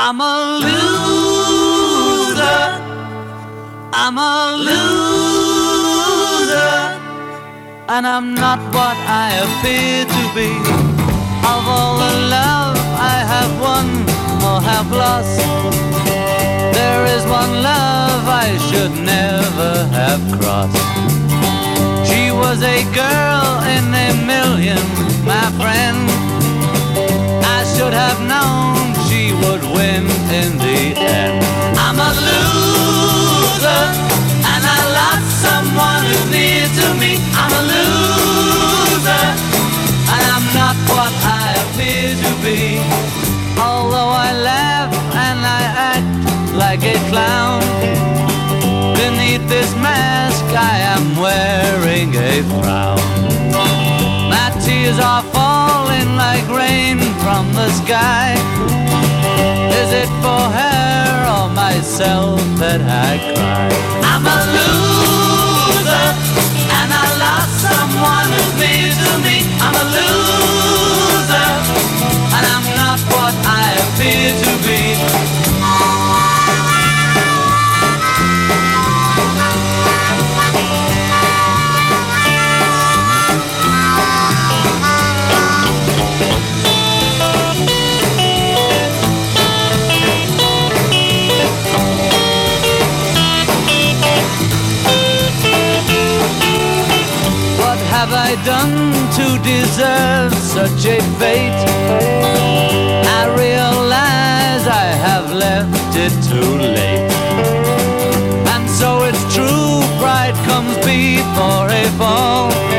I'm a loser. I'm a loser. And I'm not what I appear to be. Of all the love I have won or have lost, there is one love I should never have crossed. She was a girl in a million, my friend. I should have known she would win in the end. I'm a loser, and I lost someone who's near to me. I'm a loser, and I'm not what I appear to be. Although I laugh and I act like a clown, beneath this mask I am wearing a frown. My tears are falling like rain from the sky. Is it for her or myself that I cry? I'm a loser, and I lost someone who's near to me. I'm a loser, and I'm not what I appear to be. Have I done to deserve such a fate? I realize I have left it too late. And so it's true, pride comes before a fall.